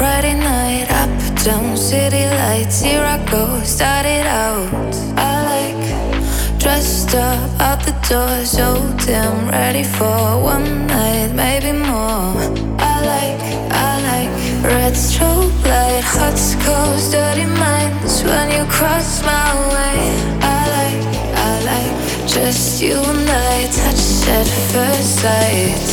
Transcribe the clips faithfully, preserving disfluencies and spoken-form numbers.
Friday night, up, down, city lights. Here I go, started out. I like dressed up, out the door, so damn ready for one night, maybe more. I like, I like red strobe light, hot cold, dirty minds when you cross my way. I like, I like just you and I, touch at first sight.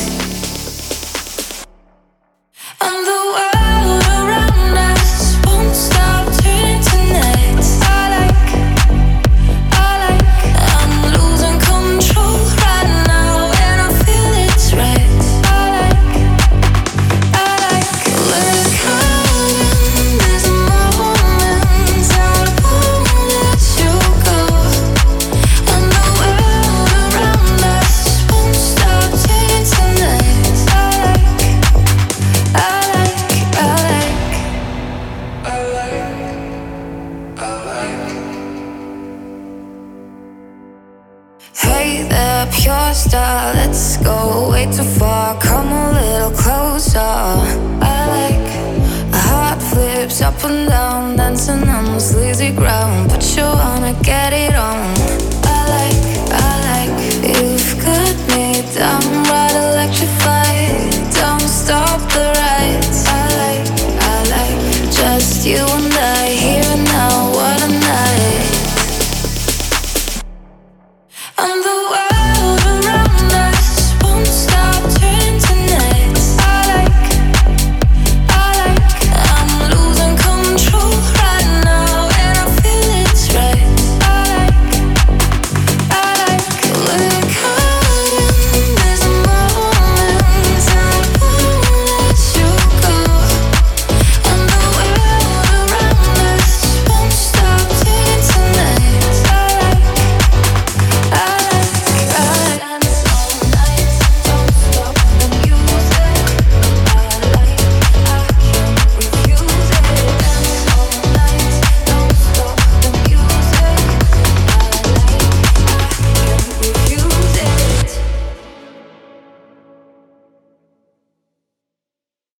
And the world around us won't stop turning tonight. I like, I like, I'm losing control right now, and I feel it's right. I like, I like, we're counting these moments, I won't let you go. And the world around us won't stop turning tonight. I like, I like, I like, I like, I like. Hey there, pure star, let's go way too far, come a little closer. I like, a heart flips up and down.